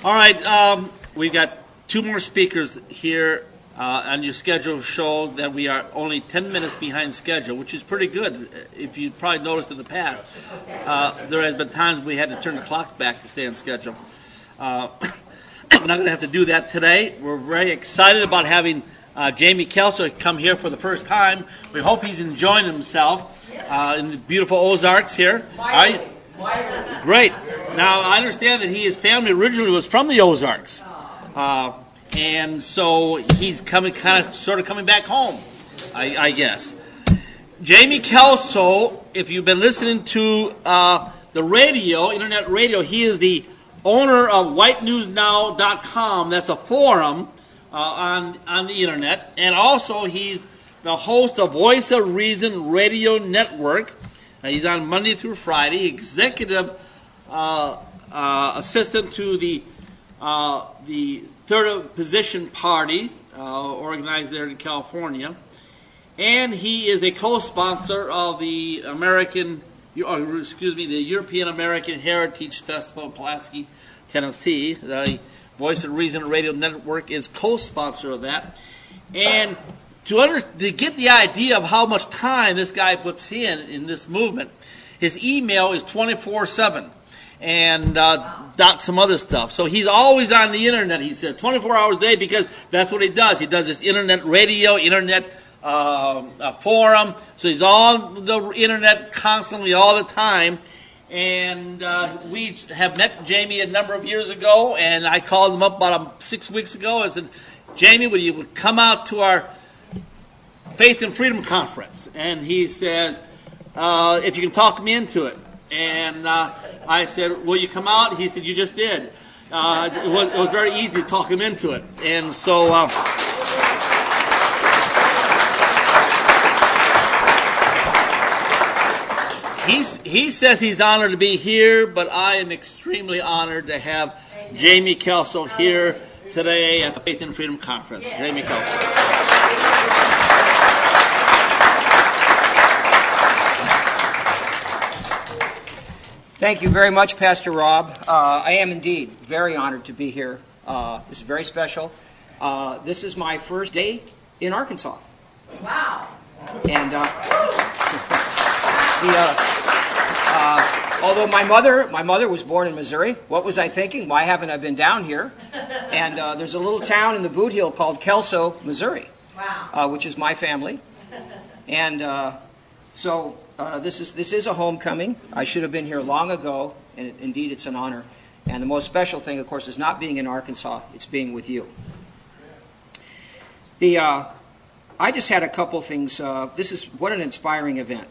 All right, we've got two more speakers here on your scheduled show that we are only 10 minutes behind schedule, which is pretty good. If you probably noticed in the past, there has been times we had to turn the clock back to stay on schedule. We're not going to have to do that today. We're very excited about having Jamie Kelso come here for the first time. We hope he's enjoying himself in the beautiful Ozarks here. Great. Now, I understand that his family originally was from the Ozarks. And so he's coming back home, I guess. Jamie Kelso, if you've been listening to the radio, internet radio, he is the owner of whitenewsnow.com. That's a forum on the internet. And also he's the host of Voice of Reason Radio Network. He's on Monday through Friday, executive assistant to the Third Position Party, organized there in California. And he is a co-sponsor of the European American Heritage Festival in Pulaski, Tennessee. The Voice of Reason Radio Network is co-sponsor of that. And to get the idea of how much time this guy puts in this movement, his email is 24/7 and dot some other stuff. So he's always on the internet, he says, 24 hours a day, because that's what he does. He does this internet radio, internet forum. So he's on the internet constantly all the time. And we have met Jamie a number of years ago, and I called him up about 6 weeks ago and said, Jamie, would you come out to our Faith and Freedom Conference? And he says, if you can talk me into it. And I said, will you come out? He said, you just did. It was very easy to talk him into it. And so he says he's honored to be here, but I am extremely honored to have Jamie Kelso here today at the Faith and Freedom Conference. Jamie Kelso. Thank you very much, Pastor Rob. I am indeed very honored to be here. This is very special. This is my first day in Arkansas. Wow. And although my mother was born in Missouri, what was I thinking? Why haven't I been down here? And there's a little town in the Boot Heel called Kelso, Missouri, which is my family. And so this is a homecoming. I should have been here long ago, and indeed it's an honor. And the most special thing, of course, is not being in Arkansas, it's being with you. I just had a couple things. What an inspiring event.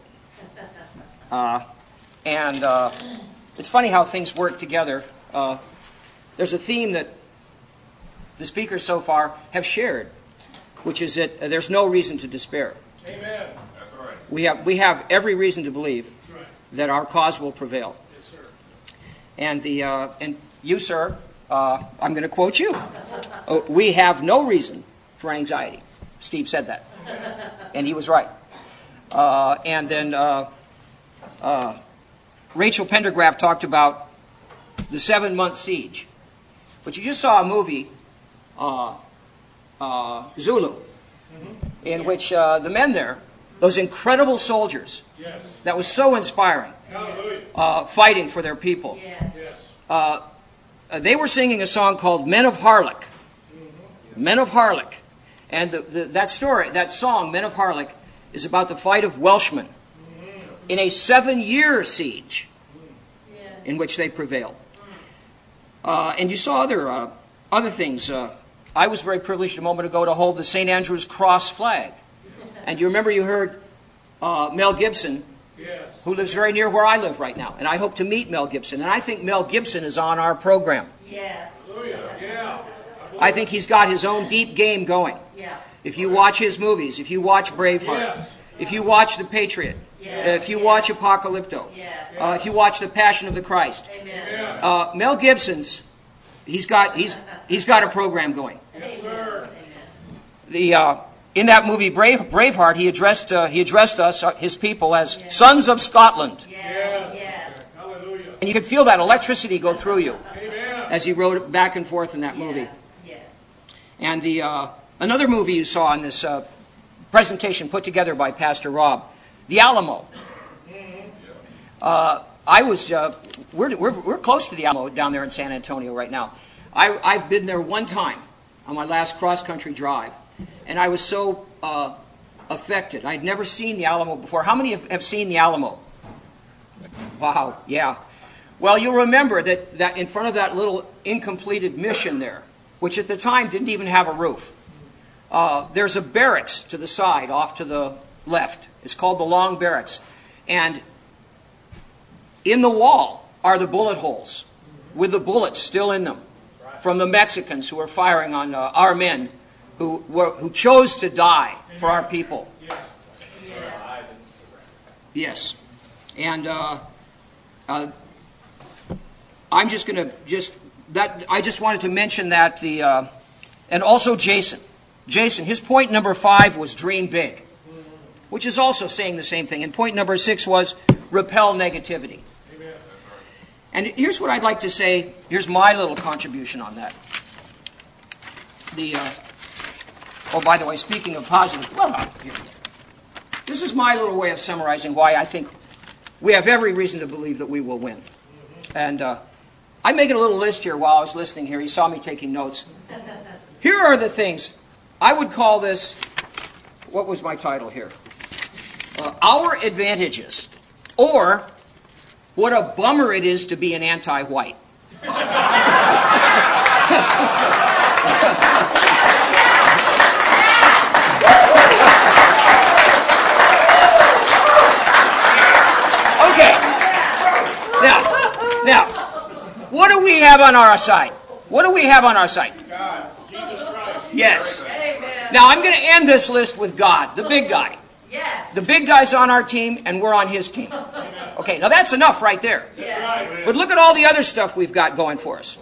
And it's funny how things work together. There's a theme that the speakers so far have shared, which is that there's no reason to despair. Amen. That's right. We have every reason to believe that our cause will prevail. Yes, sir. And you, sir, I'm going to quote you. We have no reason for anxiety. Steve said that, and he was right. And then Rachel Pendergraft talked about the 7-month siege. But you just saw a movie, Zulu, in which the men there, those incredible soldiers, that was so inspiring, fighting for their people. They were singing a song called Men of Harlech. Men of Harlech. And that song, Men of Harlech, is about the fight of Welshmen in a 7-year siege in which they prevailed. And you saw other things. I was very privileged a moment ago to hold the St. Andrew's Cross flag. And you remember you heard Mel Gibson, who lives very near where I live right now. And I hope to meet Mel Gibson. And I think Mel Gibson is on our program. Yes. I think he's got his own deep game going. If you watch his movies, if you watch Braveheart, if you watch The Patriot, if you watch Apocalypto, if you watch The Passion of the Christ, Mel Gibson's, he's got a program going. Yes, sir. In that movie Braveheart, he addressed us, his people, as sons of Scotland. Yes. Hallelujah. And you can feel that electricity go through you. Amen. as he rode back and forth in that movie. Yes. And the another movie you saw in this presentation put together by Pastor Rob, The Alamo. We're close to the Alamo down there in San Antonio right now. I've been there one time on my last cross-country drive, and I was so affected. I'd never seen the Alamo before. How many have seen the Alamo? Wow, yeah. Well, you'll remember that in front of that little incompleted mission there, which at the time didn't even have a roof, there's a barracks to the side, off to the left. It's called the Long Barracks. And in the wall are the bullet holes, with the bullets still in them, from the Mexicans who were firing on our men who chose to die for our people. Yes. And I'm just going to I just wanted to mention that and also Jason, his point number 5 was dream big, which is also saying the same thing. And point number 6 was repel negativity. Amen. And here's what I'd like to say. Here's my little contribution on that. By the way, speaking of positive, this is my little way of summarizing why I think we have every reason to believe that we will win. And I'm making a little list here while I was listening here. You saw me taking notes. Here are the things. I would call this, what was my title here? Our advantages, or what a bummer it is to be an anti-white. Okay. Now, what do we have on our side? What do we have on our side? God, Jesus Christ. Yes. Amen. Now, I'm going to end this list with God, the big guy. Yes. The big guy's on our team, and we're on his team. Okay, now that's enough right there. Yes. But look at all the other stuff we've got going for us.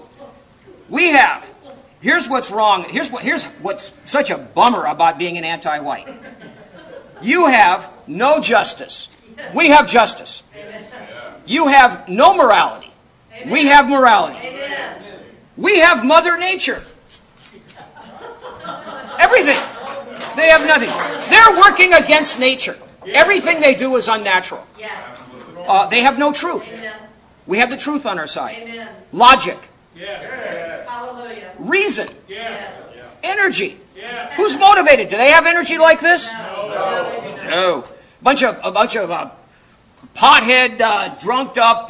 Here's what's wrong, here's what's such a bummer about being an anti-white. You have no justice. We have justice. You have no morality. We have morality. Amen. We have Mother Nature. Everything. They have nothing. They're working against nature. Everything they do is unnatural. Yes. They have no truth. Amen. We have the truth on our side. Amen. Logic. Yes. Hallelujah. Reason. Yes. Energy. Yes. Who's motivated? Do they have energy like this? No. No. A bunch of pothead, drunked up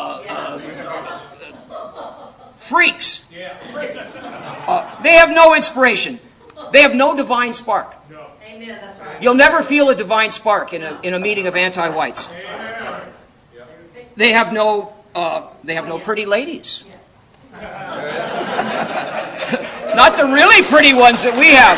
freaks. They have no inspiration. They have no divine spark. Amen. That's right. You'll never feel a divine spark in a meeting of anti-whites. They have no pretty ladies. Not the really pretty ones that we have.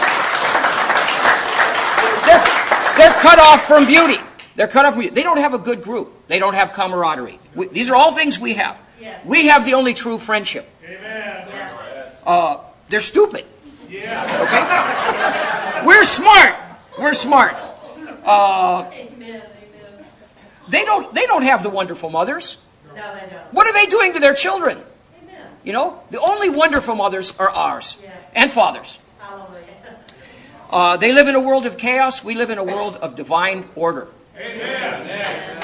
They're cut off from beauty. They're cut off from beauty. They don't have a good group. They don't have camaraderie. These are all things we have. Yes. We have the only true friendship. Yes. They're stupid. Okay? We're smart. We're smart. Amen. Amen. They don't have the wonderful mothers. No, they don't. What are they doing to their children? Amen. You know, the only wonderful mothers are ours. Yes. And fathers. Hallelujah. They live in a world of chaos. We live in a world of divine order. Amen.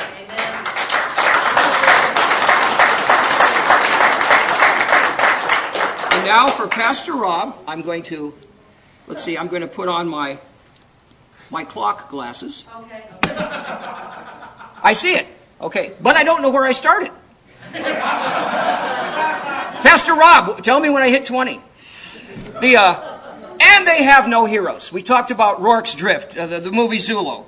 And now for Pastor Rob, I'm going to put on my clock glasses. Okay. I see it. Okay. But I don't know where I started. Pastor Rob, tell me when I hit 20. And they have no heroes. We talked about Rorke's Drift, the movie Zulu.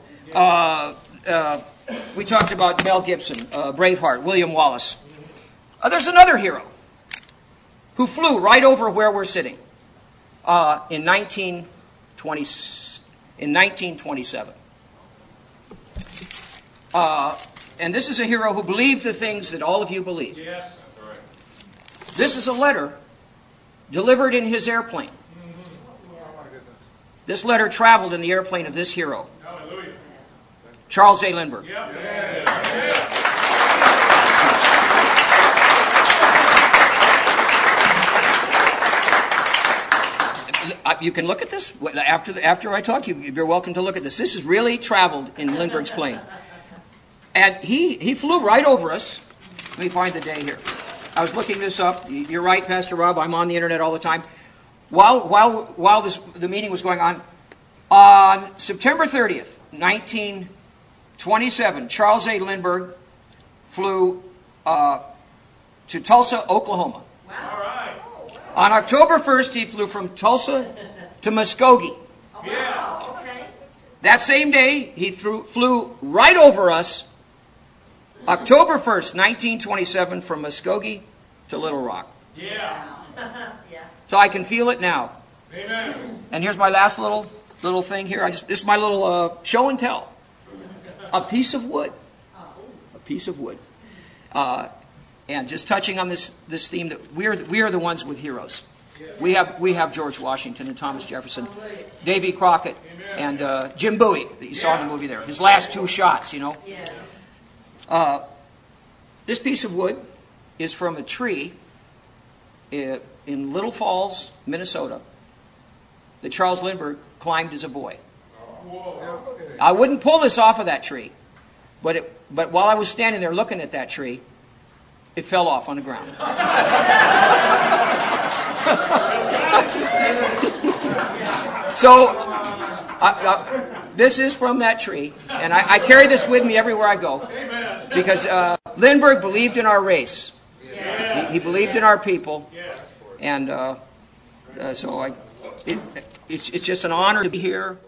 We talked about Mel Gibson, Braveheart, William Wallace. There's another hero who flew right over where we're sitting in 1927. And this is a hero who believed the things that all of you believe. Yes. This is a letter delivered in his airplane. This letter traveled in the airplane of this hero, Hallelujah. Charles A. Lindbergh. Yep. You can look at this after I talk. You're welcome to look at this. This has really traveled in Lindbergh's plane, and he flew right over us. Let me find the day here. I was looking this up. You're right, Pastor Rob. I'm on the internet all the time. While the meeting was going on September 30th, 1927, Charles A. Lindbergh flew to Tulsa, Oklahoma. All right. On October 1st, he flew from Tulsa to Muskogee. Yeah. Okay. That same day, he flew right over us, October 1st, 1927, from Muskogee to Little Rock. Yeah. Yeah. So I can feel it now. Amen. And here's my last little thing here. This is my little show and tell. A piece of wood. A piece of wood. And just touching on this theme that we are the ones with heroes. We have George Washington and Thomas Jefferson, Davy Crockett, and Jim Bowie that you saw in the movie there. His last two shots, you know. Yeah. This piece of wood is from a tree in Little Falls, Minnesota, that Charles Lindbergh climbed as a boy. I wouldn't pull this off of that tree, but while I was standing there looking at that tree, it fell off on the ground. So, this is from that tree, and I carry this with me everywhere I go, because Lindbergh believed in our race. He believed in our people, and so it's just an honor to be here.